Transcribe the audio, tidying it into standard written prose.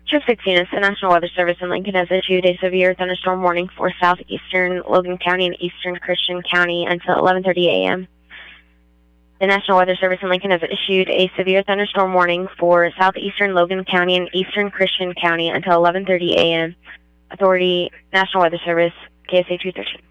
Troop 6 units, the National Weather Service in Lincoln has issued a severe thunderstorm warning for southeastern Logan County and eastern Christian County until 11:30 a.m. The National Weather Service in Lincoln has issued a severe thunderstorm warning for southeastern Logan County and eastern Christian County until 11:30 a.m. Authority, National Weather Service, KSA 213.